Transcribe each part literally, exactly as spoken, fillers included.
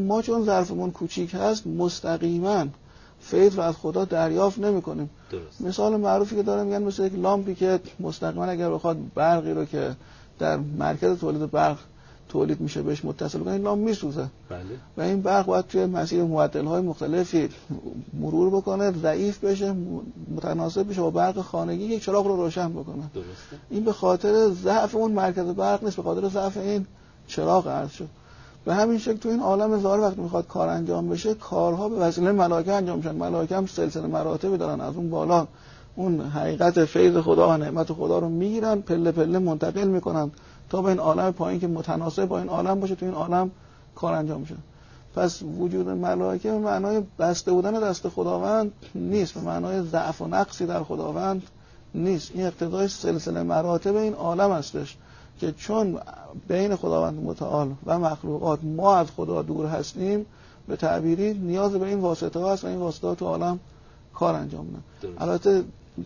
ما چون ظرفمون کوچیک هست مستقیما فیض رو از خدا دریافت نمی‌کنیم. درست. مثال معروفی که دارم میگن مثل یک لامپی که مستقیما اگر بخواد برقی رو که در مرکز تولید برق تولید میشه بهش متصل کنه این لامپ میسوزه. بله. و این برق باید توی مسیر معدل‌های مختلفی مرور بکنه، ضعیف بشه، متناسب بشه با برق خانگی یک چراغ رو روشن بکنه. درسته. این به خاطر ضعف اون مرکز برق نیست، به خاطر ضعف این چراغ عرض شد. به همین شکل تو این عالم ظاهر وقتی میخواد کار انجام بشه کارها به وسیله ملائکه انجام میشن. ملائکه هم سلسله مراتبی دارن، از اون بالا اون حقیقت فیض خدا و نعمت خدا رو میگیرن، پله پله منتقل میکنن تا به این عالم پایین که متناسب با این عالم باشه، تو این عالم کار انجام میشه. پس وجود ملائکه به معنای بسته بودن دست خداوند نیست، به معنای ضعف و نقصی در خداوند نیست. این اقتضای سلسله مراتب این عالم هستش که چون بین خداوند متعال و مخلوقات ما از خدا دور هستیم، به تعبیری نیاز به این واسطه ها هست و این واسطه ها تو عالم کار انجام میدن. البته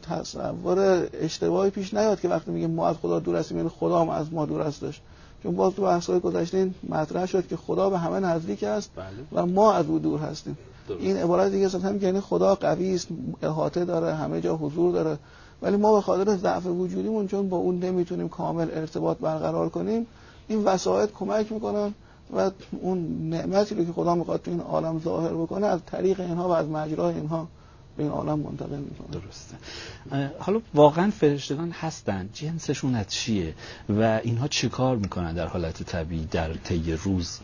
تصور اشتباهی پیش نیاد که وقتی میگه ما از خدا دور هستیم یعنی خدا هم از ما دور هستش، چون باز تو بحث‌های گذشته مطرح شد که خدا به همه نزدیک است و ما از او دور هستیم. درست. این عبارت دیگه اصلا هم یعنی خدا قوی است، احاطه داره، همه جا حضور داره، ولی ما به خاطر ضعف وجودیمون چون با اون نمیتونیم کامل ارتباط برقرار کنیم، این وسایط کمک میکنن و اون نعمتی رو که خدا میخواد تو این عالم ظاهر بکنه از طریق اینها و از مجرای اینها به این عالم منتقل میکنه. درسته. حالا واقعا فرشتگان هستن، جنسشون از چیه و اینها چی کار میکنن در حالت طبیعی در طی روز؟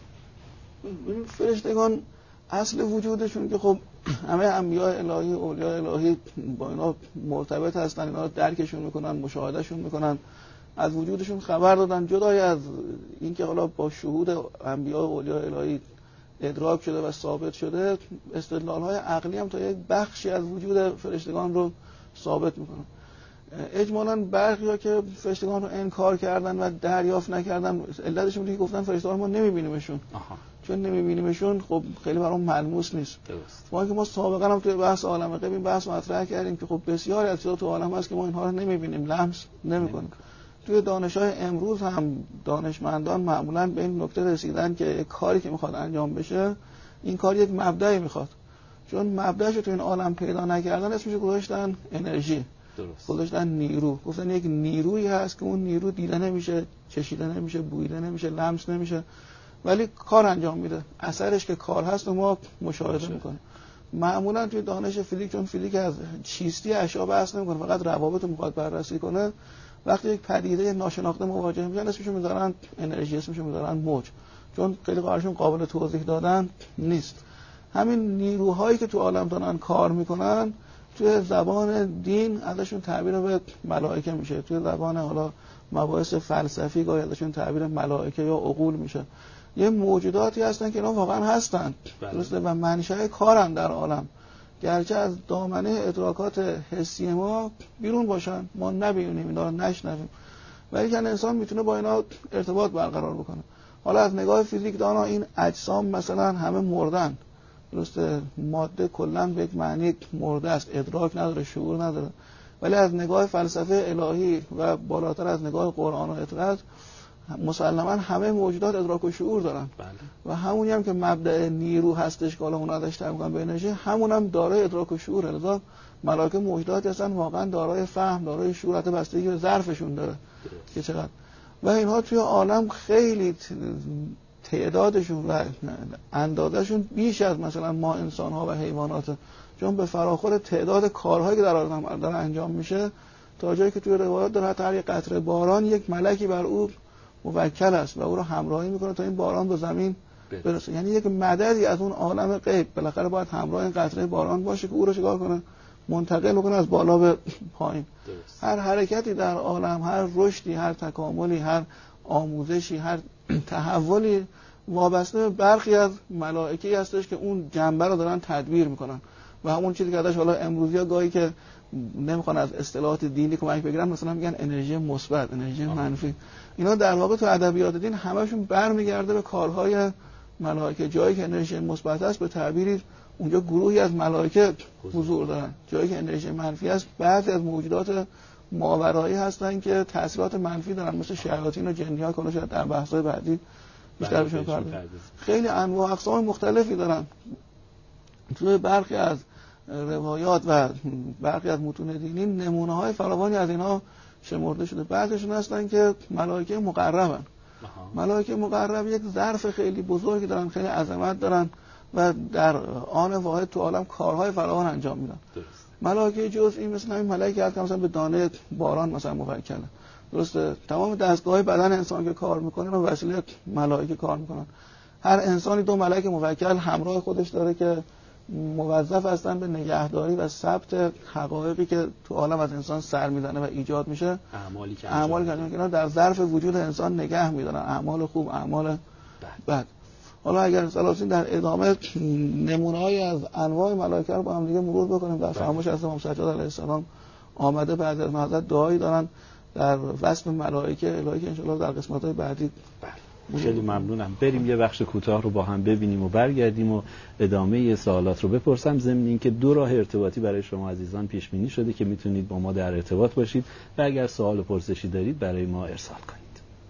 این فرشتگان اصل وجودشون که خب همه انبیاء الهی اولیاء الهی با اینا مرتبط هستن، اینا درکشون میکنن، مشاهدهشون میکنن، از وجودشون خبر دادن. جدای از اینکه حالا با شهود انبیاء اولیاء الهی ادراک شده و ثابت شده، استدلال‌های عقلی هم تا یک بخشی از وجود فرشتگان رو ثابت میکنن. اجمالاً برخی‌ها که فرشتگان رو انکار کردن و دریافت نکردن، علتشون اینه که گفتن فرشتگان ما نمیبینیمشون. آها. چون نمیبینیمشون خب خیلی برام ملموس نیست. درست. ما که ما سابقا هم توی بحث عالم غیب این بحث مطرح کردیم که خب بسیاری از چیزا تو عالم هست که ما اینها رو نمیبینیم، لمس نمیکنیم. توی دانش‌های امروز هم دانشمندان معمولاً به این نکته رسیدن که کاری که میخواد انجام بشه این کار یک مبدأی میخواد، چون مبدأش رو تو این عالم پیدا نکردن اسمش گذاشتن انرژی. درست. گذاشتن نیرو، گفتن یک نیرویی هست که اون نیرو دیده نمیشه، چشیده نمیشه، بویده نمیشه، لمس نمیشه، ولی کار انجام میده. اثرش که کار هست و ما مشاهده میکنیم. معمولا توی دانش فیزیک چون فیزیک از چیستی اشیا بحث نمیکنه، فقط روابط رو میخواد بررسی کنه، وقتی یک پدیده ناشناخته مواجه میشن اسمشو میذارن انرژی، اسمشو میذارن موج، چون خیلی قرارشون قابل توضیح دادن نیست. همین نیروهایی که تو عالم دارن کار میکنن توی زبان دین ازشون تعبیر به ملائکه میشه، توی زبان حالا مباحث فلسفی گاهی ازشون تعبیر ملائکه یا عقول میشه. یه موجوداتی هستن که اینا واقعا هستن. بله. درسته و منشأ کارن در عالم، گرچه از دامنه ادراکات حسی ما بیرون باشن، ما نبینیم اینا رو، نشنویم، ولی که انسان میتونه با اینا ارتباط برقرار بکنه. حالا از نگاه فیزیک دانا این اجسام مثلا همه مردن، درسته، ماده کلا به یک معنی مرده است، ادراک نداره، شعور نداره، ولی از نگاه فلسفه الهی و بالاتر از نگاه قرآن و اطلاعات مسلماً همه موجودات ادراک و شعور دارن. بله. و همونی هم که مبدأ نیرو هستش که حالا اون ازش تعبیر می‌کنن به انرژی، همون هم دارای ادراک و شعوره. لذا ملائکه موجوداتی هستن واقعا دارای فهم، دارای شعور، حتی بستگی به ظرفشون داره که چقدر. و اینها توی عالم خیلی تعدادشون و اندازه‌شون بیش از مثلا ما انسان‌ها و حیوانات، چون به فراخور تعداد کارهایی که در عالم داره انجام میشه، تا جایی که توی روایات داره حتی هر یک قطره باران یک ملکی بر او موکل است و او رو همراهی میکنه تا این باران به زمین برسه. یعنی یک مددی از اون عالم غیب بالاخره باید همراه این قطره باران باشه که او رو چیکار کنه، منتقل بکنه از بالا به پایین. درست. هر حرکتی در عالم، هر رشدی، هر تکاملی، هر آموزشی، هر تحولی وابسته به برخی از ملائکه‌ای هستش که اون جنبه رو دارن تدبیر میکنن. و همون چیزی که ازش حالا امروزی‌ها گاهی که نمیخوان از اصطلاحات دینی کمک بگیرن، مثلا میگن انرژی مثبت، انرژی منفی، اینا در واقع تو ادبیات دین همشون برمیگرده به کارهای ملائکه. جایی که انرژی مثبت است به تعبیری اونجا گروهی از ملائکه حضور دارن، جایی که انرژی منفی است بعضی از موجودات ماورایی هستن که تاثیرات منفی دارن، مثل شیاطین و جنی‌ها که شاید در بحث‌های بعدی بیشتر بهشون پردازیم. خیلی انواع اقسام مختلفی دارن. توی برخی از روایات و برخی از متون دینی نمونه های فراوانی از اینا شمرده شده. بعضیشون هستن که ملائکه مقربن. ملائکه مقرب یک ظرف خیلی بزرگی دارن، خیلی عظمت دارن و در آن واحد تو عالم کارهای فراوان انجام میدن. ملائکه جزئی مثل همین ملائکه که مثلا به دانه باران مثلا موکله. درسته؟ تمام دستگاه بدن انسان که کار میکنه و وسیله ملائکه کار میکنن. هر انسانی دو ملائکه موکل همراه خودش داره که موظف هستن به نگهداری و ثبت حقایقی که تو عالم از انسان سر میزنه و ایجاد میشه. اعمالی که اعمالی که اینا در ظرف وجود انسان نگه میدارن، اعمال خوب، اعمال بد. حالا اگر سلاسین در ادامه نمونه‌ای از انواع ملائکه رو با هم دیگه مرور بکنیم. در فرمایش از امام سجاد علیه السلام آمده بعد از حضرت دعایی دارن در وصف ملائکه الهی که ان شاء الله در قسمت‌های بعدی. خیلی ممنونم. بریم یه بخش کوتاه رو با هم ببینیم و برگردیم و ادامه سوالات رو بپرسم. ضمن اینکه دو راه ارتباطی برای شما عزیزان پیش بینی شده که میتونید با ما در ارتباط باشید و اگر سوال و پرسشی دارید برای ما ارسال کنید.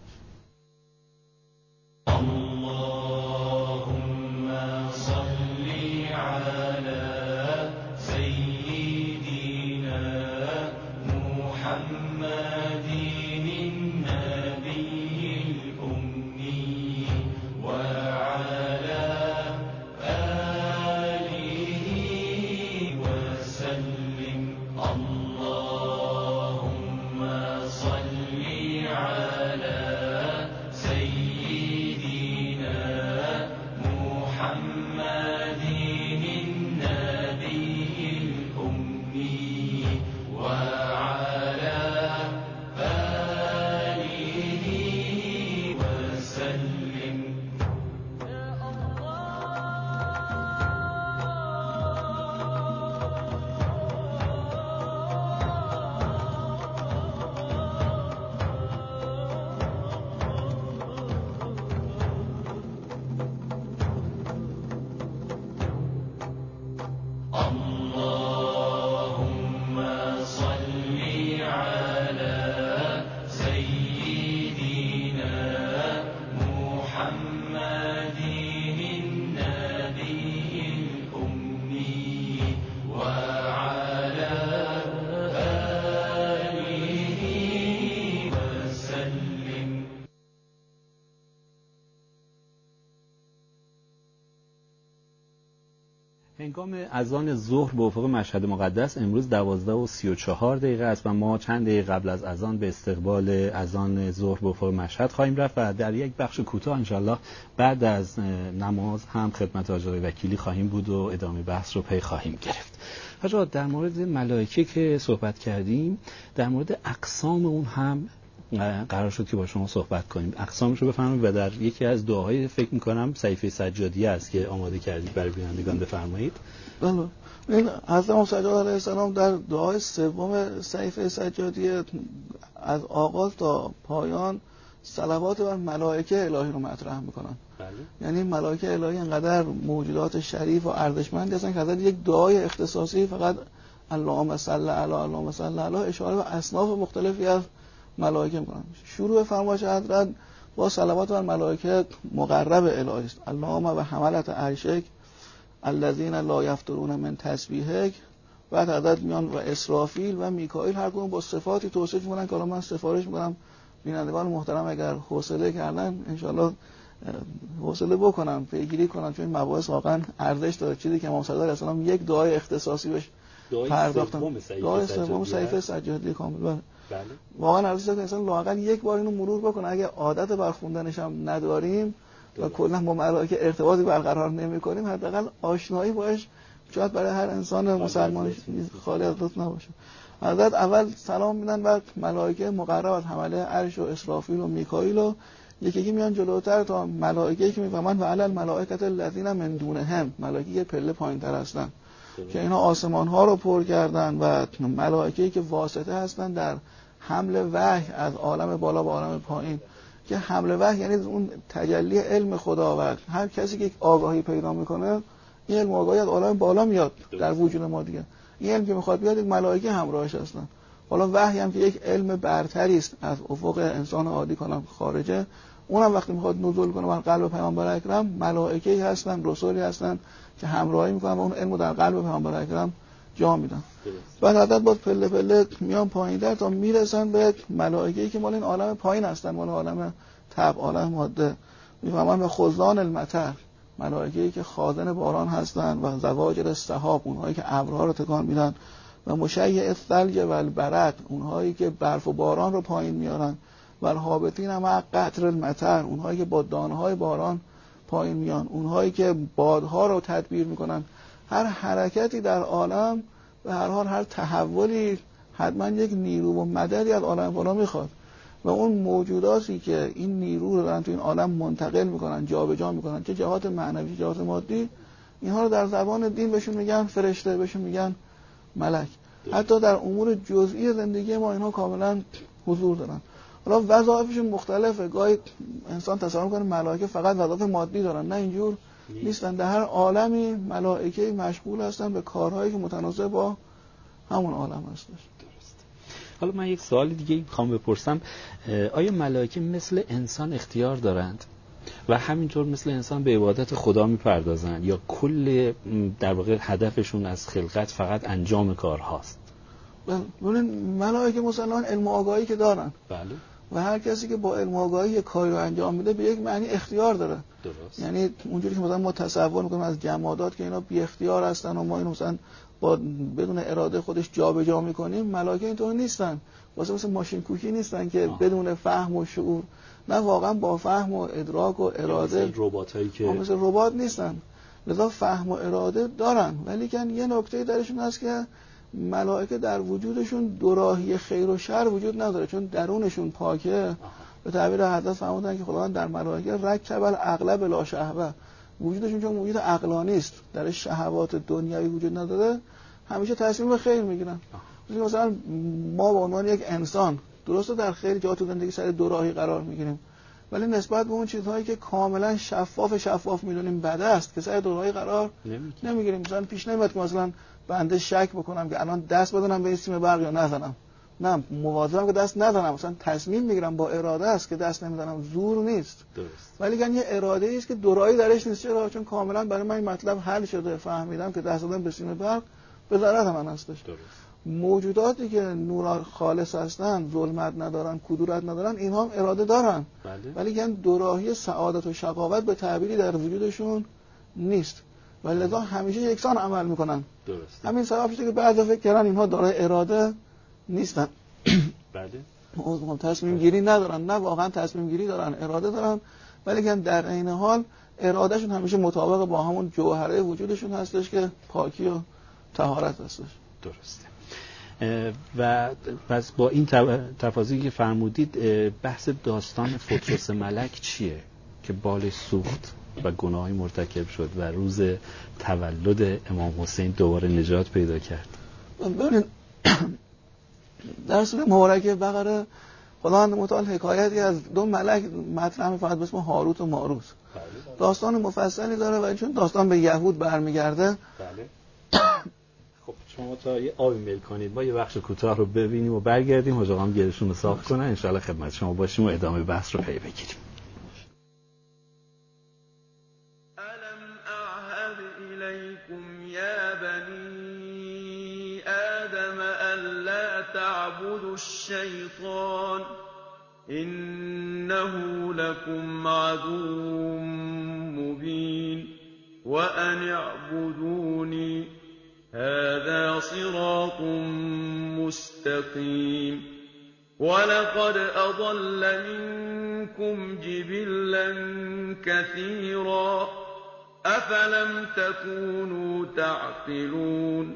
هنگام اذان ظهر به افق مشهد مقدس امروز دوازده و سی و چهار دقیقه است و ما چند دقیقه قبل از اذان به استقبال اذان ظهر به افق مشهد خواهیم رفت و در یک بخش کوتاه انشالله بعد از نماز هم خدمت حاج آقای وکیلی خواهیم بود و ادامه بحث رو پی خواهیم گرفت. حاج آقا در مورد ملائکه که صحبت کردیم، در مورد اقسام اون هم قرار شد که با شما صحبت کنیم. اقسامش رو بفرمایید و در یکی از دعاهای فکر می‌کنم صحیفه سجادیه است که آماده کردید برای بینندگان بفرمایید. بله. این حضرت امام سجاد علیه السلام در دعای سوم صحیفه سجادیه از آغاز تا پایان صلوات بر ملائکه الهی رو مطرح می‌کنن. بله. یعنی ملائکه الهی انقدر موجودات شریف و ارزشمندی هستن که حضرت یک دعای اختصاصی فقط اللهم صل علی اللهم صل علی اشاره به اصناف مختلفی از ملائکه میکنن. شروع فرمایش حضرت با صلوات بر ملائکه مقرب الهی است. اللهم و حملت عرشک الذین لا یفترون من تسبیحک. بعد حضرت میان و اسرافیل و میکائیل هر کدوم با صفاتی توصیف میکنن که من سفارش میکنم بینندگان محترم اگر حوصله کردن انشالله حوصله بکنم پیگیری کنم، چون این مباحث واقعا ارزش داره. چیزی که امام صادق علیه السلام یک دعای اختصاصی بهش پرداختن، دعای سوم صحیفه سجادیه کامل. بله. واقعا ارزش داره که انسان لااقل یک بار اینو مرور بکنه. اگه عادت بر خوندنش هم نداریم و کلا با ملائکه ارتباطی برقرار نمی‌کنیم، حداقل آشنایی باش شاید برای هر انسان مسلمان خالی از لطف نباشه. حضرت اول سلام میدن بعد ملائکه مقرب از حمله عرش و اسرافیل و میکائیل و یکی یکی میان جلوتر تا ملائکه‌ای که میفهمن و علی الملائکه الذین من دونهم، ملائکه یه پله پایین‌تر هستن که اینا آسمان ها رو پر کردن و ملائکه‌ای که واسطه هستن در حمل وحی از عالم بالا به عالم پایین. که حمل وحی یعنی اون تجلی علم خداوند. هر کسی که آگاهی پیدا میکنه این علم آگاهی از عالم بالا میاد در وجود ما دیگه. این علم که میخواد بیاد یک ملائکه همراهش هستن. حالا وحی هم که یک علم برتری است از افق انسان عادی کنم خارجه، اونم وقتی میخواد نزول کنه بر قلب پیامبر اکرم، ملائکه‌ای هستن، رسولی هستن که همراهی میکنن و اون علمو در قلب پیامبر اکرم جا میدن. بعد عدد باز پله پله میان پایین‌تر تا میرسن به ملائکه‌ای که مال این عالم پایین هستن، مال عالم طبع، عالم ماده. میفهمن به خزان المطر، ملائکه‌ای که خازن باران هستن، و زواجر السحاب، اونهایی که ابرها رو تکان میدن، و مشیع الثلج و البرد، اونهایی که برف و باران رو پایین میارن، و الهابطین مع قطر المطر، اونهایی که با دانه‌های باران پایین میان، اونهایی که بادها رو تدبیر میکنن. هر حرکتی در عالم به هر حال، هر تحولی حتما یک نیرو و مددی از عالم بالا میخواد، و اون موجوداتی که این نیرو رو دارن تو این عالم منتقل میکنن، جابجا میکنن، چه جهات معنوی، جهات مادی، اینها رو در زبان دین بهشون میگن فرشته، بهشون میگن ملک. حتی در امور جزئی زندگی ما اینها کاملا حضور دارن. حالا وظایفشون مختلفه. گاهی انسان تصور میکنه ملائکه فقط وظایف مادی دارن، نه، اینجور نیستن. در هر عالمی ملائکه مشغول هستن به کارهایی که متناسب با همون عالم هستش. حالا من یک سوال دیگه میخوام بپرسم، آیا ملائکه مثل انسان اختیار دارند و همینطور مثل انسان به عبادت خدا میپردازند، یا کل در واقع هدفشون از خلقت فقط انجام کار هاست؟ ببین، ملائکه مسلمان علم و آگاهی که دارن، بله، و هر کسی که با علم و آگاهی یک کاری رو انجام میده به یک معنی اختیار داره. درست. یعنی اونجوری که مثلا ما تصور میکنیم از جمادات که اینا بی اختیار هستن و ما اینو مثلا با بدون اراده خودش جابجا میکنیم، ملائکه اینطور نیستن. واسه مثل ماشین کوکی نیستن که آه. بدون فهم و شعور، نه، واقعا با فهم و ادراک و اراده. مثل رباتایی که مثل ربات نیستن، لذا فهم و اراده دارن. ولی کن یه نکته درشون هست که ملائکه در وجودشون دوراهی خیر و شر وجود نداره، چون درونشون پاکه. آه. به تعبیر حضرت فرمودن که خداوند در ملائکه رکب العقل بلا شهوه، وجودشون چون وجود عقلانی است، در شهوات دنیوی وجود نداره، همیشه تصمیم به خیر میگیرن. مثلا ما به عنوان یک انسان درسته در خیلی جا تو زندگی سر دوراهی قرار میگیریم، ولی نسبت به اون چیزهایی که کاملا شفاف شفاف میدونیم بد است که سر دوراهی قرار نمیگیریم. مثلا پیش نمیاد که مثلا بنده شک بکنم که الان دست بزنم به این سیم برق یا نزنم، نه، مواظبم که دست نزنم، مثلا تصمیم میگیرم با اراده است که دست نمیزنم، زور نیست. درست. ولی گن یه اراده ای است که دوراهی درش نیست. چرا؟ چون کاملا برای من این مطلب حل شده، فهمیدم که دست دادن به سیم برق به ضرر من هستش. درست. موجوداتی که نور خالص هستن، ظلمت ندارن، کدورت ندارن، اینها هم اراده دارن. بله. ولی گن دوراهی سعادت و شقاوت به تعبیری در وجودشون نیست، ولی لذا همیشه یکسان عمل میکنن. درست. همین سبب شده که بعضی فکر کردن اینها دارای اراده نیستن. بله. تصمیم گیری ندارن، نه، واقعا تصمیم گیری دارن، اراده دارن، ولی گن در عین حال ارادهشون همیشه مطابق با همون جوهره وجودشون هستش که پاکی و طهارت هستش. درسته. و پس با این تفاصیلی که فرمودید، بحث داستان فترس ملک چیه که بالش سوخت و گناهی مرتکب شد و روز تولد امام حسین دوباره نجات پیدا کرد؟ ببینید، در سوره مبارکه بقره خداوند متعال حکایتی از دو ملک مطرح می‌فرماید به اسم هاروت و ماروت. داستان مفصلی داره و چون داستان به یهود برمیگرده. بله. خب شما تا یه آبی میل کنید، ما یه بخش کوتاه رو ببینیم و برگردیم، حاج آقا هم گرشون رو صاف کنن، ان شاءالله خدمت شما باشیم و ادامه بحث رو پی بگیریم. الم اعهد الیکم یا بنی آدم الا تعبدوا الشیطان انه لكم عدو مبین وان اعبدونی هذا صراط مستقيم ولقد أضل منكم جبلا كثيرا أفلم تكونوا تعقلون.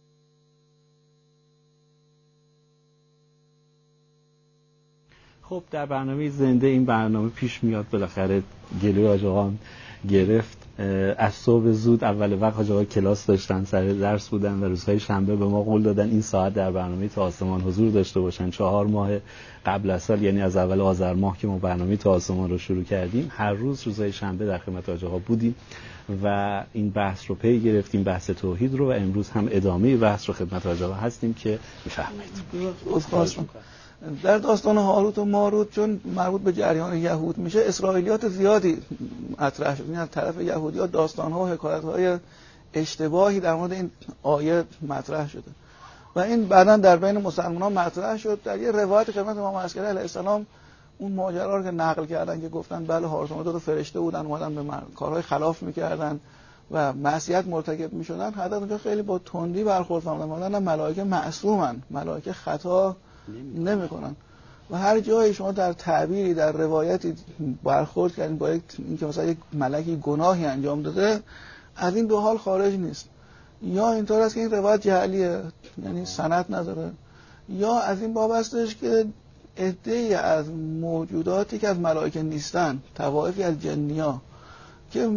خب در برنامه زنده این برنامه پیش میاد بالاخره گلوی حاج آقا گرفت. از صبح زود اول وقت حاج آقا کلاس داشتن، سر درس بودن و روزهای شنبه به ما قول دادن این ساعت در برنامه تا آسمان حضور داشته باشن. چهار ماه قبل از سال، یعنی از اول آذر ماه که ما برنامه تا آسمان رو شروع کردیم، هر روز روزهای شنبه در خدمت حاج آقا بودیم و این بحث رو پی گرفتیم، بحث توحید رو، و امروز هم ادامه بحث رو خدمت حاج آقا هستیم که میفرمایید. در داستان هاروت و ماروت چون مربوط به جریان یهود میشه، اسرائیلیات زیادی مطرح شد. از طرف یهودی‌ها داستان‌ها و حکایت‌های اشتباهی در مورد این آیه مطرح شده و این بعداً در بین مسلمانان مطرح شد. در یه روایت خدمت امام عسکری علیه السلام اون ماجرا رو که نقل کردن که گفتن بله هاروت و ماروت دو فرشته بودن، اومدن به کارهای خلاف می‌کردن و معصیت مرتکب می‌شدن، حضرت اونجا خیلی با تندی برخورد فرمودن، ملائکه معصومن، ملائکه خطا نمی‌کنن. و هر جایی شما در تعبیری در روایتی برخورد کردین با اینکه مثلا یک ملکی گناهی انجام داده، از این دو حال خارج نیست. یا اینطور است که این روایت جعلیه، یعنی سند نداره، یا از این باب هستش که عده‌ای از موجوداتی که از ملائکه نیستن، طوائفی از جنیا که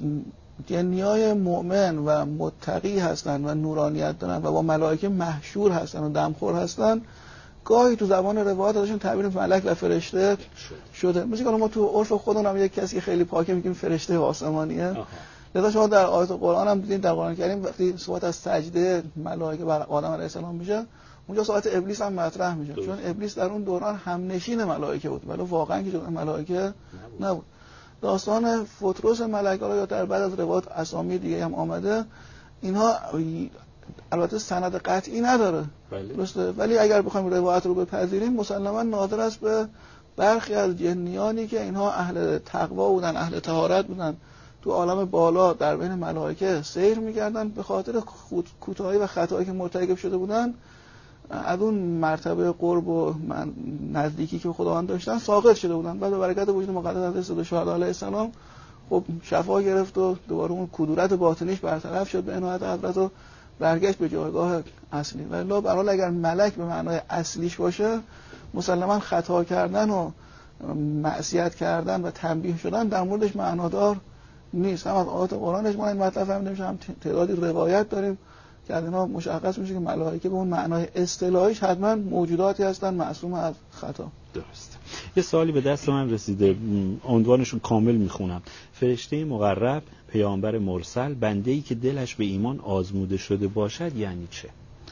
جنیای مؤمن و متقی هستن و نورانیت دارن و با ملائکه محشور هستن و دمخور هستن، گاهی تو زبان روایات ازشون تعبیر ملک و فرشته شده. مثل که ما تو عرف خودمون هم یک کسی خیلی پاکه میگیم فرشته آسمانیه. لذا شما در آیات قرآن هم دیدین، در قرآن کریم وقتی صحبت از سجده ملائکه بر آدم علیه السلام میشه، اونجا صحبت ابلیس هم مطرح میشه، چون ابلیس در اون دوران همنشین ملائکه بود ولی واقعا که جزء ملائکه نبود. داستان فطرس ملائکه یا در بعد از روایات اسامی دیگه هم آمده، اینها البته سند قطعی نداره درسته، ولی اگر بخوایم روایت رو بپذیریم مسلماً نادر است به برخی از جنیانی که اینها اهل تقوا بودن، اهل طهارت بودن، تو عالم بالا در بین ملائکه سیر می‌کردن، به خاطر کوتاهی و خطایی که مرتکب شده بودن از اون مرتبه قرب و نزدیکی که خداوند داشتن ساقط شده بودن. بعد به برکت وجود مقدس حضرت شهدا علیه السلام خب شفا گرفت و دوباره اون کدورت باطنیش برطرف شد به عنایت حضرت و برگشت به جایگاه اصلی. ولی به هر حال اگر ملک به معنای اصلیش باشه، مسلماً خطا کردن و معصیت کردن و تنبیه شدن در موردش معنادار نیست. هم از آیات قرآنش ما این مطلب فهمیده میشه، هم تعدادی روایت داریم که از اینا مشخص میشه که ملائکه به اون معنای اصطلاحیش حتما موجوداتی هستن معصوم از خطا. درست. یه سوالی به دست من رسیده، عنوانشو کامل میخونم. فرشته مقرب، پیامبر مرسل، بنده‌ای که دلش به ایمان آزموده شده باشد یعنی چه؟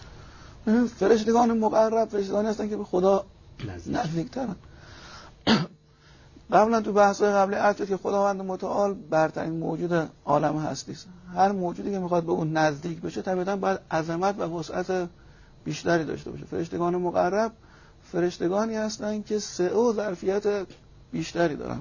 فرشتگان مقرب فرشتگانی هستن که به خدا نزدیک‌ترن. قبلا تو بحث‌های قبلی عرض که خداوند متعال برترین موجود عالم هستی است. هر موجودی که میخواد به اون نزدیک بشه طبیعتاً باید عظمت و وسعت بیشتری داشته باشه. فرشتگان مقرب فرشتگانی هستند که سعه و ظرفیت بیشتری دارن.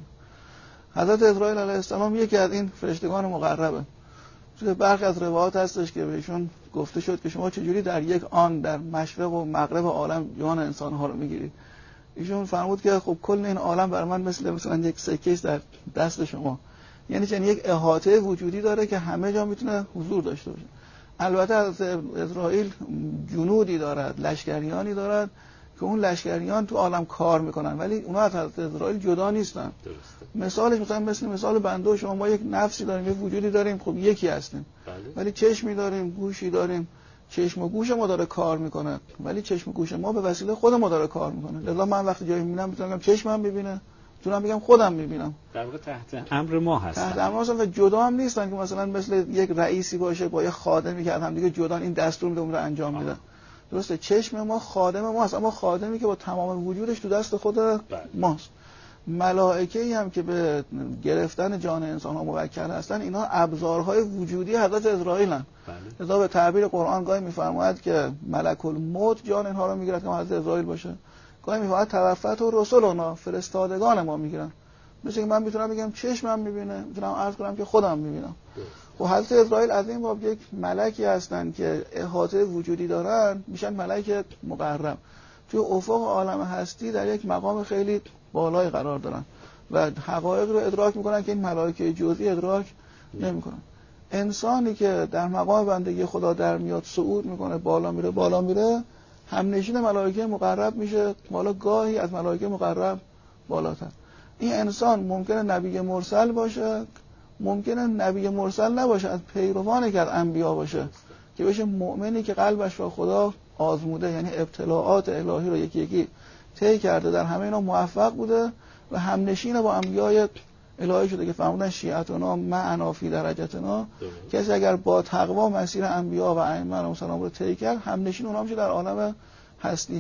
حضرت اسرائیل علیه السلام یکی از این فرشتگان مقربه. توی برخی از روایات هستش که بهشون گفته شد که شما چجوری در یک آن در مشرق و مغرب عالم جان انسان‌ها رو میگیرید. ایشون فرمود که خب کل این عالم برای من مثل مثلا یک سکه در دست شما، یعنی چنین یک احاطه وجودی داره که همه جا میتونه حضور داشته باشه. البته از اسرائیل جنودی دارد، لشکریانی دارد که اون لشکریان تو عالم کار میکنن ولی اونا از اسرائیل جدا نیستن. درسته. مثالش مثلا مثل مثال بنده و شما، ما یک نفسی داریم، یک وجودی داریم، خب یکی هستیم. بله. ولی چشمی داریم، گوشی داریم، چشم و گوش ما داره کار میکنه ولی چشم و گوش ما به وسیله خود ما داره کار میکنه. لذا من وقتی جایی میبینم میتونم بگم چشمم میبینه، میتونم بگم خودم میبینم. در واقع تحت امر ما هستن. تحت امر هستن و جدا هم نیستن که مثلا مثل یک رئیسی باشه با یک خادمی که هم دیگه جدا این دستور میده اون رو انجام میده. درسته، چشم ما خادم ما هست اما خادمی که با تمام وجودش تو دست خود ماست. ملائکه‌ای هم که به گرفتن جان انسان‌ها موکل هستن، اینا ابزارهای وجودی حضرت اسرائیلن. لذا به تعبیر قرآن گاهی می‌فرماید که ملک الموت جان اینها رو میگیرد که حضرت اسرائیل باشه، گاهی می‌فرماید توفت و رسولنا، فرستادگان ما میگیرن. مثل که من میتونم بگم چشمم میبینه، میتونم عرض کنم که خودم میبینم. خب حضرت اسرائیل از این باب یک ملکی هستن که احاطه وجودی دارن، میشن ملک مقرب. توی افق عالم هستی در یک مقام خیلی بالای قرار دارن و حقایق رو ادراک میکنن که این ملائکه جزئی ادراک نمیکنن. انسانی که در مقام بندگی خدا در میاد، صعود میکنه، بالا میره بالا میره همنشین ملائکه مقرب میشه، حالا گاهی از ملائکه مقرب بالاتر. این انسان ممکنه نبی مرسل باشه، ممکنه نبی مرسل نباشه، از پیروانی که از انبیا باشه که بشه مؤمنی که قلبش با خدا آزموده، یعنی ابتلاعات الهی رو یکی یکی طی کرده، در همه اینا موفق بوده و همنشین با انبیای الهی شده که فرمودن شیعتنا معنا فی درجتنا. کسی اگر با تقوا مسیر انبیا و ائمه علیهم السلام رو طی کرد، همنشین اونها میشه در عالم هستی.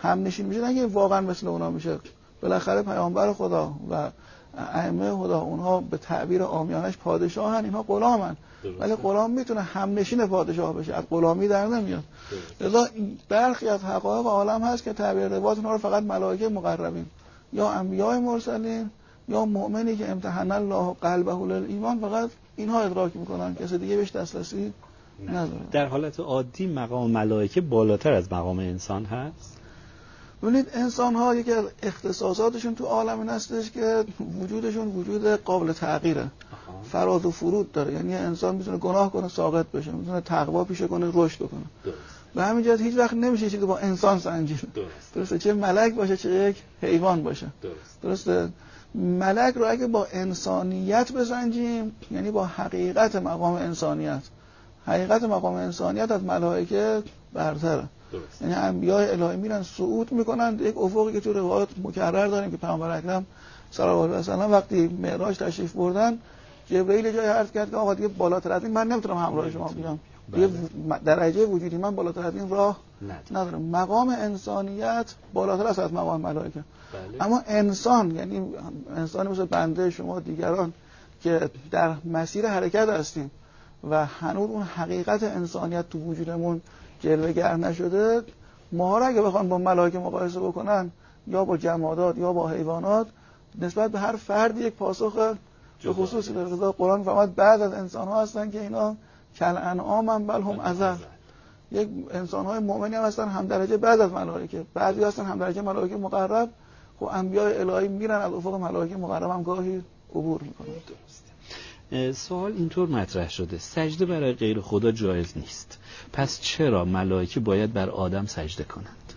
هم نشین میشه نه که واقعا مثل اونا میشه. بالاخره پیامبر خدا و ائمه خدا اونها به تعبیر عامیانش پادشاهن، اینها غلامن، ولی غلام میتونه هم نشین پادشاه بشه، از غلامی در نمیاد. لذا برخی از حقایق عالم هست که تعبیر روایت اونها رو فقط ملائکه مقربین یا انبیاء مرسلین یا مؤمنی که امتحن الله قلبه للایمان فقط اینها ادراک میکنن، کسی دیگه بهش دسترسی نداره. در حالت عادی مقام ملائکه بالاتر از مقام انسان هست؟ ببینید انسان ها یکی از اختصاصاتشون تو عالم این هستش که وجودشون وجود قابل تغییره، فراز و فرود داره. یعنی انسان میتونه گناه کنه ساقط بشه، میتونه تقوا پیشه کنه رشد بکنه. به همین جهت هیچ وقت نمیشه چیزی با انسان سنجید. درسته، چه ملک باشه چه یک حیوان باشه. درسته، ملک رو اگه با انسانیت بسنجیم یعنی با حقیقت مقام انسانیت، حقیقت مقام انسانیت از ملائکه برتره. درست. یعنی انبیاء الهی میرن صعود میکنن یک افقی که تو روایات مکرر داریم که پیامبر اکرم صلی الله علیه و سلم وقتی معراج تشریف بردن جبرئیل جای عرض کرد که آقا دیگه بالاتر از این من نمیتونم همراه شما بیام، دیگه درجه وجودی من بالاتر از این راه ندارم. مقام انسانیت بالاتر است از مقام ملائکه. بله. اما انسان یعنی انسانی مثل بنده شما دیگران که در مسیر حرکت هستیم و هنوز اون حقیقت انسانیت تو وجودمون جلوه‌گر نشده، ما را اگه بخوان با ملائکه مقایسه بکنن یا با جمادات یا با حیوانات نسبت به هر فرد یک پاسخ به خصوصی داره. قرآن فرمود بعد از انسان ها هستن که اینا کل انعام بل هم اضل. یک انسان های مؤمنی هم هستن هم درجه بعد از ملائکه، بعضی هستن هم درجه ملائکه مقرب. خب انبیاء الهی میرن از افق ملائکه مقرب هم گاهی عبور میکنن. سوال اینطور مطرح شده سجده برای غیر خدا جایز نیست، پس چرا ملائکه باید بر آدم سجده کنند؟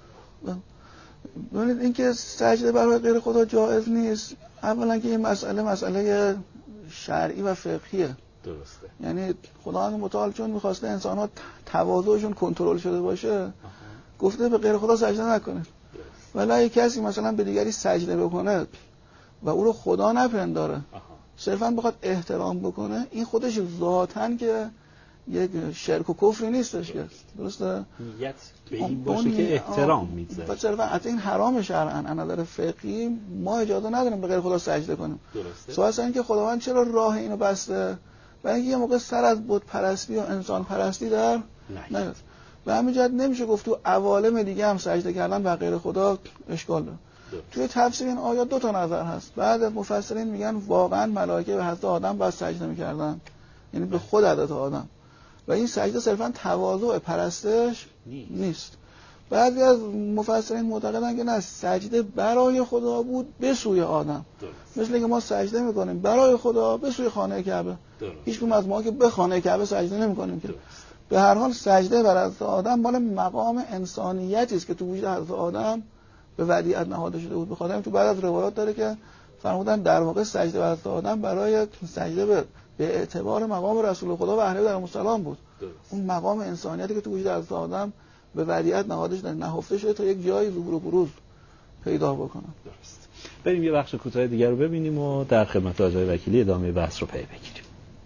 ببینید اینکه سجده برای غیر خدا جایز نیست، اولا که این مسئله مسئله شرعی و فقهیه. درسته. یعنی خداوند متعال چون می‌خواسته انسان‌ها تواضعشون کنترل شده باشه آها. گفته به غیر خدا سجده نکنید. ولی اگه کسی مثلا به دیگری سجده بکنه و او رو خدا نپنداره صرفاً بخواد احترام بکنه، این خودش ذاتاً که یک شرک و کفری نیستش که درسته؟ نیت به این باشه که احترام میذاره. و صرفاً حتی این حرام شرعاً از نظر فقهی ما اجازه نداریم به غیر خدا سجده کنیم. درسته. سوال اینه که خداوند چرا راه اینو بسته؟ برای اینکه یه موقع سر از بت پرستی و انسان پرستی در نیاد. به همین جهت نمیشه گفت تو عوالم دیگه هم سجده کردن به غیر خدا اشکال داره. توی تفسیر این آیات دو تا نظر هست. بعد مفسرین میگن واقعا ملائکه به حضرت آدم باید سجده میکردن، یعنی به خود حضرت آدم، و این سجده صرفاً تواضع پرستش نیست. بعضی از مفسرین معتقدن که نه، سجده برای خدا بود به سوی آدم. درست. مثل اینکه ما سجده میکنیم برای خدا به سوی خانه کعبه. هیچ کدوم از ما که به خانه کعبه سجده نمیکنیم که. به هر حال سجده بر حضرت آدم مال مقام انسانیتی است که تو وجود حضرت آدم به ودیعت نهاده شده بود. بخاطر تو بعد از روایات داره که فرمودن در واقع سجده بر حضرت آدم برای سجده به به اعتبار مقام رسول خدا و اهل بیت السلام بود. درست. اون مقام انسانیتی که تو وجود حضرت آدم به ودیعت نهاده شده نهفته شده تا یک جایی ظهور و بروز پیدا بکنه. درست. بریم یه بخش کوتاه دیگر رو ببینیم و در خدمت آقای وکیلی ادامه بحث رو پی بگیریم.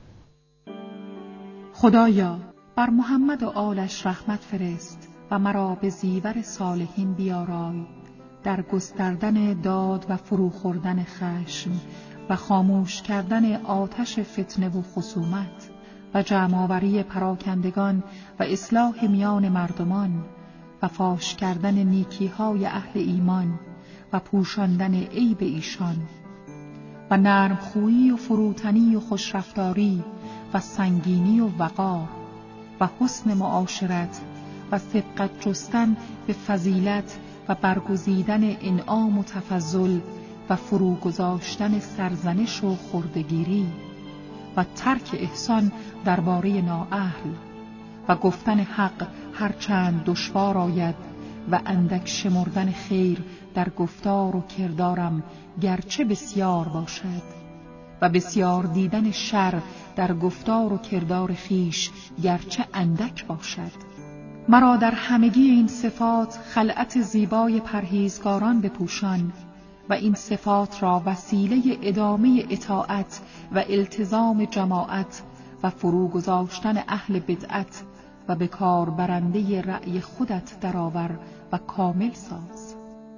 خدایا بر محمد و آلش رحمت فرست و مرا به زیور صالحین بیارای در گستردن داد و فرو خوردن خشم و خاموش کردن آتش فتنه و خصومت و جمع‌آوری پراکندگان و اصلاح میان مردمان و فاش کردن نیکی‌های اهل ایمان و پوشاندن عیب ایشان و نرم خویی و فروتنی و خوشرفتاری و سنگینی و وقار و حسن معاشرت و سبقت جستن به فضیلت و برگزیدن انعام و تفضل و فرو گذاشتن سرزنش و خردگیری و ترک احسان درباره نااهل و گفتن حق هرچند دشوار آید و اندک شمردن خیر در گفتار و کردارم گرچه بسیار باشد و بسیار دیدن شر در گفتار و کردار خیش گرچه اندک باشد. مرا در همگی این صفات خلعت زیبای پرهیزگاران بپوشان و این صفات را وسیله ادامه اطاعت و التزام جماعت و فرو گذاشتن اهل بدعت و به کار برنده رأی خودت درآور و کامل ساز.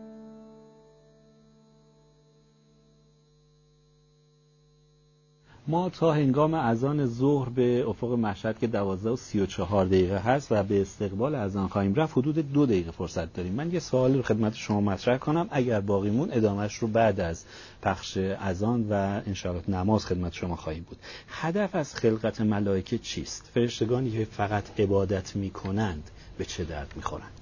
ما تا هنگام اذان ظهر به افق مشهد که دوازده و سی و چهار دقیقه هست و به استقبال اذان خواهیم رفت حدود دو دقیقه فرصت داریم. من یه سوال رو خدمت شما مطرح کنم، اگر باقی مون ادامهش رو بعد از پخش اذان و انشاءالله نماز خدمت شما خواهیم بود. هدف از خلقت ملائکه چیست؟ فرشتگانی که فقط عبادت میکنند به چه درد میخورند؟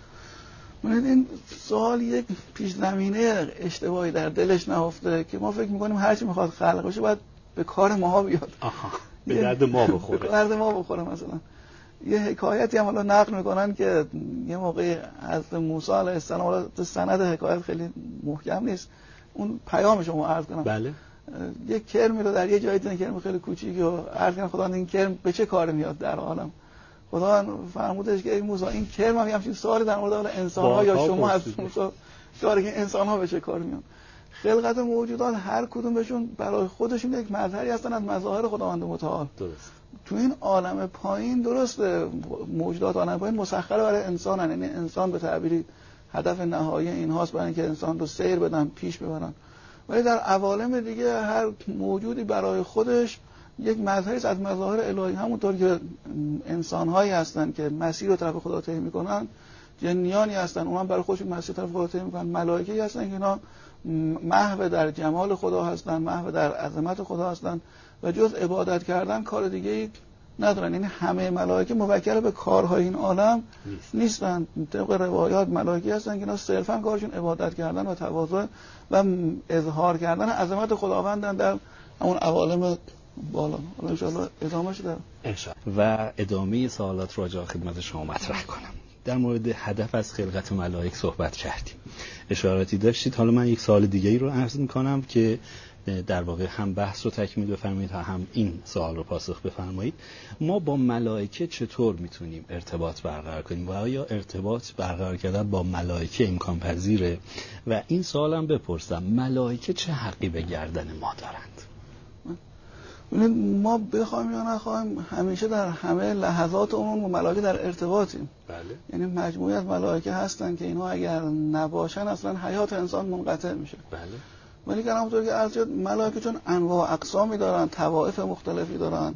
من این سوال یک پیش زمینه اشتباهی در دلش نهفته که ما فکر میکنیم هر چی میخواد خلق بشه باید به کار ما بیاد. آها. به درد ما بخوره. به درد ما بخوره. مثلا یه حکایتی هم الان نقل میکنن که یه موقعی حضرت موسی علیه السلام، الان سند حکایت خیلی محکم نیست، اون پیامش رو عرض کنم. بله. یه کرمی رو در یه جایی دیدن، کرم خیلی کوچیکی، و عرض کردن خدا این کرم به چه کار میاد در عالم. خدا فرمودش که ای موسی این کرم هم همچین سوالی در مورد انسان‌ها یا شما از موسی داره که انسان‌ها به چه کار میان. خلقت موجودات هر کدوم بهشون برای خودشون یک مظهری هستن از مظاهر خداوند متعال. درست. تو این عالم پایین درسته موجودات عالم پایین مسخره برای انسانن، یعنی انسان به تعبیری هدف نهایی اینهاست برای اینکه انسان رو سیر بدن، پیش ببرن. ولی در عوالم دیگه هر موجودی برای خودش یک مظهری از مظاهر الهی، همونطور که انسان‌هایی هستن که مسیر رو طرف خدا طی می‌کنن، جنیانی هستن اونها برای خودشون مسیر طرف خدا طی می‌کنن، ملائکه‌ای هستن که اینا محو در جمال خدا هستن، محو در عظمت خدا هستن و جز عبادت کردن کار دیگه‌ای ندارن. یعنی همه ملائکه موکل به کارهای این عالم نیستن. طبق روایات ملائکه هستن که اینا صرفا کارشون عبادت کردن و تواضع و اظهار کردن عظمت خداوندن در اون عوالم بالا. ان شاء الله ادامه شده و ادامه سوالات راجع خدمت شما مطرح کنم. در مورد هدف از خلقت ملائک صحبت کردیم، اشاراتی داشتید. حالا من یک سوال دیگه ای رو عرض می‌کنم که در واقع هم بحث رو تکمیل بفرمایید تا هم این سوال رو پاسخ بفرمایید. ما با ملائکه چطور میتونیم ارتباط برقرار کنیم و آیا ارتباط برقرار کردن با ملائکه امکان پذیره؟ و این سوالم بپرسم ملائکه چه حقی به گردن ما دارند؟ ما بخوایم یا نخوایم همیشه در همه لحظات اون با ملائکه در ارتباطیم. بله. یعنی مجموعی از ملائکه هستن که اینها اگر نباشن اصلا حیات انسان منقطع میشه. بله. ولی که همونطور که عرض شد ملائکه چون انواع اقسامی دارن، طوائف مختلفی دارن،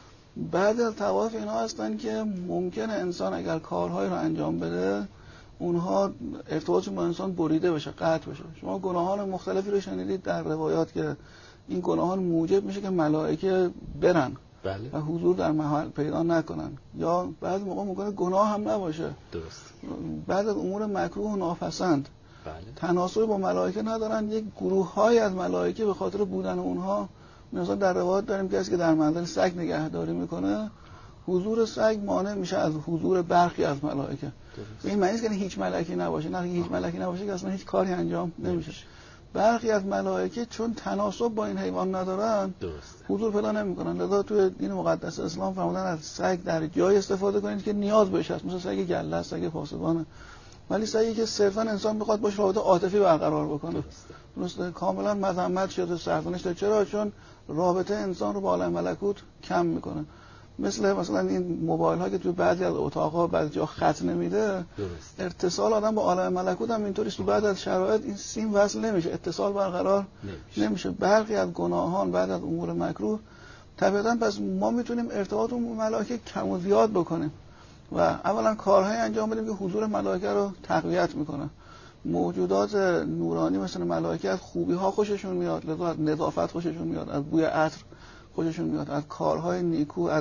بعضی از طوائف اینها هستن که ممکنه انسان اگر کارهایی رو انجام بده اونها ارتباطشون با انسان بریده بشه، قطع بشه. شما گناهان مختلفی رو شنیدید در روایات که این گناهان موجب میشه که ملائکه برن. بله. و حضور در محل پیدا نکنن، یا بعضی موقع ممکنه گناه هم نباشه. درست. بعضی از امور مکروه و ناپسند بله. تناسب با ملائکه ندارن. یک گروه‌های از ملائکه به خاطر بودن اونها، مثلا در روایات داریم کسی که در منزل سگ نگهداری میکنه حضور سگ مانع میشه از حضور برخی از ملائکه. این معنی نیست که هیچ ملکی نباشه، نه هیچ ملکی نباشه که اصلا هیچ کاری انجام نمیشه. برخی از ملائکه چون تناسب با این حیوان ندارن درست. حضور پیدا نمیکنن. لذا توی دین مقدس اسلام فرمودن از سگ در جای استفاده کنید که نیاز بهش هست، مثل سگ گله، سگ پاسبانه. ولی سگی که صرفا انسان بخواد باش رابطه عاطفی برقرار بکنه درسته، کاملا مذمت شده، سرزنش شده. چرا؟ چون رابطه انسان رو با عالم ملکوت کم میکنه. مثل مثلا این موبایل ها که توی بعضی از اتاق‌ها بعضی جا خط نمیده، درست. اتصال آدم با عالم ملکوت هم اینطوری است. بعد از شرایط این سیم وصل نمیشه، اتصال برقرار نمیشه, نمیشه. برخی از گناهان بعد از امور مکروه طبیعتاً پس ما میتونیم ارتباطمون با ملائکه کم و زیاد بکنیم و اولا کارهای انجام بدیم که حضور ملائکه رو تقویت میکنه. موجودات نورانی مثل ملائکه از خوبی ها خوششون میاد، لذا از نظافت خوششون میاد، از بوی عطر خوششون میاد، از کارهای نیکو، از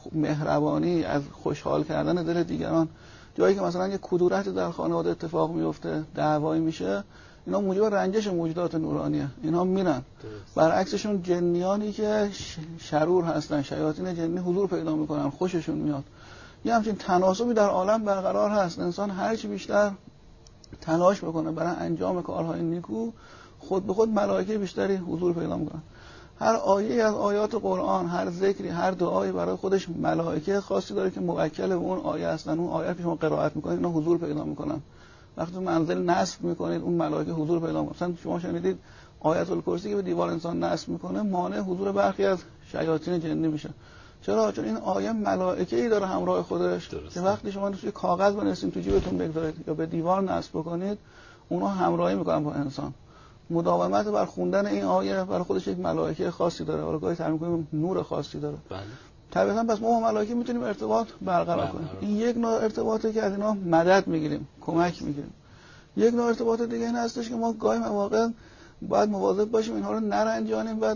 مهربانی، از خوشحال کردن دل دیگران. جایی که مثلا یه کدورتی در خانواده اتفاق میفته، دعوایی میشه، اینا موجب رنجش موجودات نورانیه، اینا میرن. برعکسشون جنیانی که شرور هستن، شیاطین جنی حضور پیدا میکنن، خوششون میاد. یه همچین تناسبی در عالم برقرار هست. انسان هر چی بیشتر تلاش بکنه برای انجام کارهای نیکو، خود به خود ملائکه بیشتری حضور پیدا میکنن. هر آیه از آیات قرآن، هر ذکری، هر دعایی برای خودش ملائکه خاصی داره که موکل به اون آیه هستن. اون آیه که شما قرائت میکنید اینا حضور پیدا میکنن. وقتی منزل نصب میکنید اون ملائکه حضور پیدا میکنن. مثلا شما شنیدید آیت الکرسی که به دیوار انسان نصب میکنه مانع حضور برخی از شیاطین جنی میشه. چرا؟ چون این آیه ملائکه‌ای داره همراه خودش درسته. که وقتی شما توی کاغذ بنویسید تو جیبتون بگذارید یا به دیوار نصب بکنید، اونها همراهی میکنن با انسان. مداومت بر خوندن این آیه برای خودش یک ملائکه خاصی داره، حالا گاهی تعبیر می‌کنیم نور خاصی داره. بله. طبیعتاً پس ما با ملائکه میتونیم ارتباط برقرار کنیم. این یک نوع ارتباطه که از اینا مدد میگیریم، کمک میگیریم. یک نوع ارتباط دیگه این هستش که ما گاهی مواقع باید مواظب باشیم اینها رو نرنجانیم و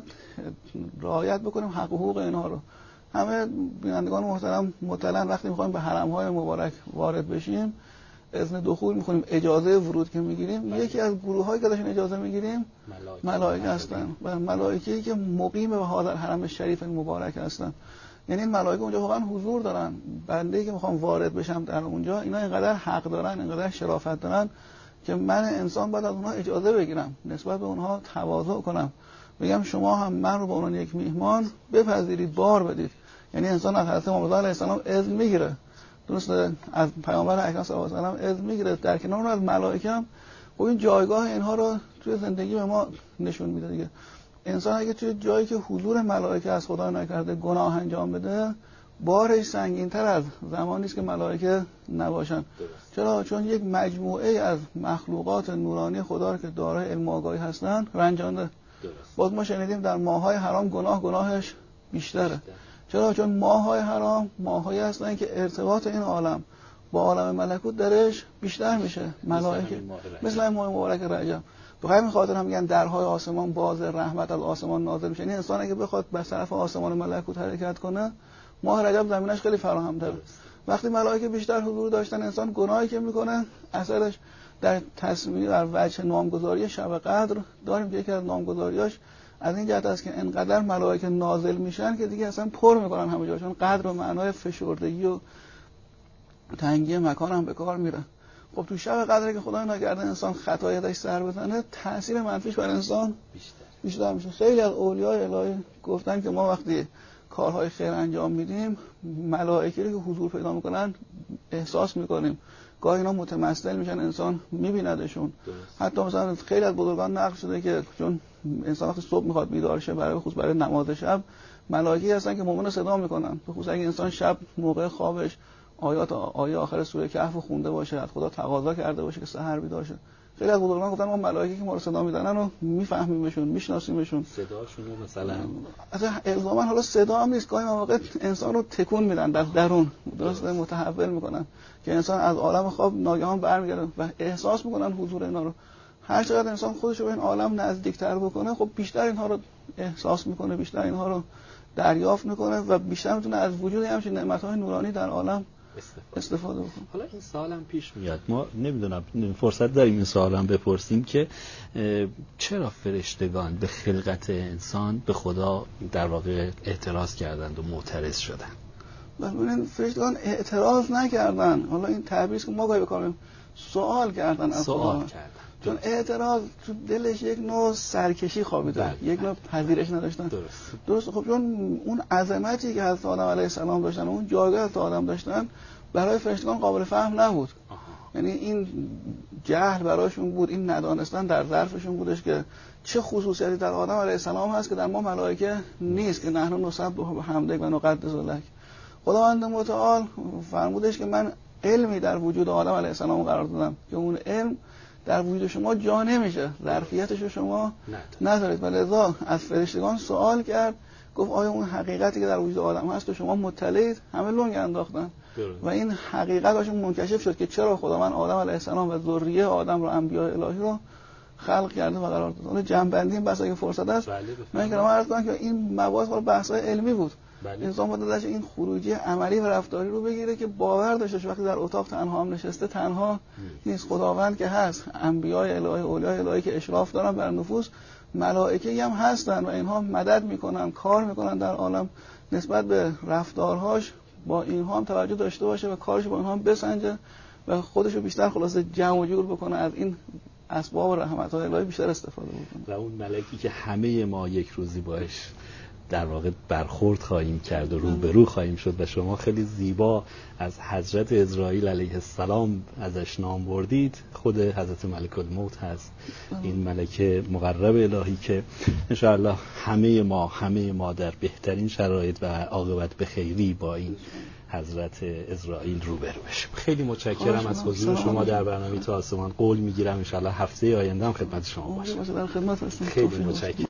رعایت بکنیم حق و حقوق اینها رو. همه بینندگان محترم مطلعاً وقتی می‌خوایم به حرم‌های مبارک وارد بشیم، اذن دخول می‌خونیم، اجازه ورود که می‌گیریم، یکی از گروه‌هایی که ازشون اجازه می‌گیریم ملائکه هستن و ملائکه‌ای که مقیم به حاضر حرم شریف مبارک هستن. یعنی این ملائکه اونجا واقعا حضور دارن. بنده‌ای که می‌خوام وارد بشم در اونجا، اینا اینقدر حق دارن، اینقدر شرافت دارن که من انسان باید از اونها اجازه بگیرم، نسبت به اونها تواضع کنم، بگم شما هم من رو به عنوان یک میهمان بپذیرید، بار بدید. یعنی انسان از حضرت محمد علیه السلام اذن میگیره، درسته، از پیامبر اکرم صلی الله علیه و آله اذن میگیره، در کنار اون از ملائکه هم. خب این جایگاه اینها رو توی زندگی به ما نشون میده دیگه. انسان اگه توی جایی که حضور ملائکه از خدا نکرده گناه انجام بده، بارش سنگین‌تر از زمانی است که ملائکه نباشن. چرا؟ چون یک مجموعه از مخلوقات نورانی خدا رو که دارای علم و آگاهی هستن رنجانده. باز ما شنیدیم در ماه‌های حرام گناه گناهش بیشتره. چرا؟ چون ماه‌های حرام ماه‌هایی هستن که ارتباط این عالم با عالم ملکوت درش بیشتر میشه. ملائکه مثل این ماه مبارک رجب، به همین خاطر هم میگن درهای آسمان باز، رحمت از آسمان نازل میشه. یعنی انسان اگه بخواد به طرف آسمان ملکوت حرکت کنه، ماه رجب زمینش خیلی فراهم‌تره. وقتی ملائکه بیشتر حضور داشتن، انسان گناهی که میکنه اثرش در تصمیمی در وجه نامگذاری شب قدر داریم که یکی از نامگذاریاش از این جهت است که انقدر ملائکه نازل میشن که دیگه اصلا پر میکنن همه جا، چون قدر و معنای فشردگی و تنگی مکان هم به کار میره. خب تو شب قدر که خدای ناگرده انسان خطای ازش سر بزنه، تاثیر منفیش بر انسان بیشتر بیشتر میشه. خیلی از اولیاء الهی گفتن که ما وقتی کارهای خیر انجام میدیم، ملائکه که حضور پیدا میکنن احساس میکنیم. گاهی اینا متمثل میشن، انسان میبیندشون. حتی مثلا خیلی از بزرگان نقل شده که چون انسان وقتی صبح میخواد بیدار شه، برای خصوص برای نماز شب، ملائکه هستن که مؤمن رو صدا میکنن. به خصوص اگه انسان شب موقع خوابش آیات آیه آخر سوره کهف خونده باشه، از خدا تقاضا کرده باشه که سحر بیدار شه. خیلی از بزرگان گفتن ما ملائکه که ما رو صدا میزنن رو میفهمیمشون، میشناسیمشون. صداشون مثلا اصلا الزاما حالا صدا هم نیست، گاهی مواقع انسان رو تکون میدن در درون، درسته، متحول میکنن که انسان از عالم خواب ناگهان برمیگرده و احساس میکنن حضور اینا رو. هر چقدر انسان خودش رو به این عالم نزدیکتر بکنه، خب بیشتر اینها رو احساس میکنه، بیشتر اینها رو دریافت میکنه و بیشتر میتونه از وجود همچین نعمت‌های نورانی در عالم استفاده, استفاده بکنه. حالا این سوالم پیش میاد، ما نمیدونم فرصت داریم این سوالم بپرسیم که چرا فرشتگان به خلقت انسان به خدا در واقع اعتراض کردند و معترض شدند؟ ببینید فرشتگان اعتراض نکردن، حالا این تعبیری که ما گاهی به کار می‌بریم، سوال کردن از سوال خدا. کردن. چون اعتراض تو دلش یک نوع سرکشی خوابیده، یک نوع پذیرش نداشتن. درست. درست. خب چون اون عظمتی که حضرت آدم علیه السلام داشتن، اون جایگاه که آدم داشتن، برای فرشتگان قابل فهم نبود. آها. یعنی این جهل برایشون بود، این ندانستن در ظرفشون بودش که چه خصوصیتی در آدم علیه السلام هست که در ما ملائکه نیست، که نحن نسبح بحمدک و نقدس لک. خداوند متعال فرمودش که من علمی در وجود آدم علیه السلام قرار دادم که اون علم در وجود شما جا نمیشه، ظرفیتش رو شما ندارید. و لذا از فرشتگان سوال کرد، گفت آیا اون حقیقتی که در وجود آدم هست و شما مطلعید؟ همه لنگ انداختن و این حقیقت براشون منکشف شد که چرا خداوند آدم علیه السلام و ذریه آدم رو، انبیاء الهی رو خلق کرده و قرار داده. جنبندی بس اگه فرصت است من که عرض کنم که این مباحث حالا بحث‌های علمی بود. بله. انسان باید ازش این خروجی عملی و رفتاری رو بگیره که باور داشته باشه وقتی در اتاق تنها هم نشسته تنها نیست. خداوند که هست، انبیاء الهی، اولیاء الهی که اشراف دارن بر نفوس، ملائکه هم هستن و اینها مدد میکنن، کار میکنن در عالم. نسبت به رفتارهاش با اینها هم توجه داشته باشه و کارش با اینها هم بسنجه و خودشو بیشتر خلاصه جمع جور بکنه، از این اسباب و رحمت‌های الهی بیشتر استفاده بکنه. و اون ملکی که همه ما یک روزی باش در واقع برخورد خواهیم کرد و روبرو خواهیم شد و شما خیلی زیبا از حضرت عزرائیل علیه السلام ازش نام بردید. خود حضرت ملک الموت هست، این ملکه مقرب الهی که انشاءالله همه ما همه ما در بهترین شرایط و عاقبت به خیری با این حضرت عزرائیل روبرو بشیم. خیلی متشکرم از حضور شما در برنامه تا آسمان. قول میگیرم انشاءالله هفته آینده هم خدمت شما باشم. خدمت هستم. خیلی متشکرم.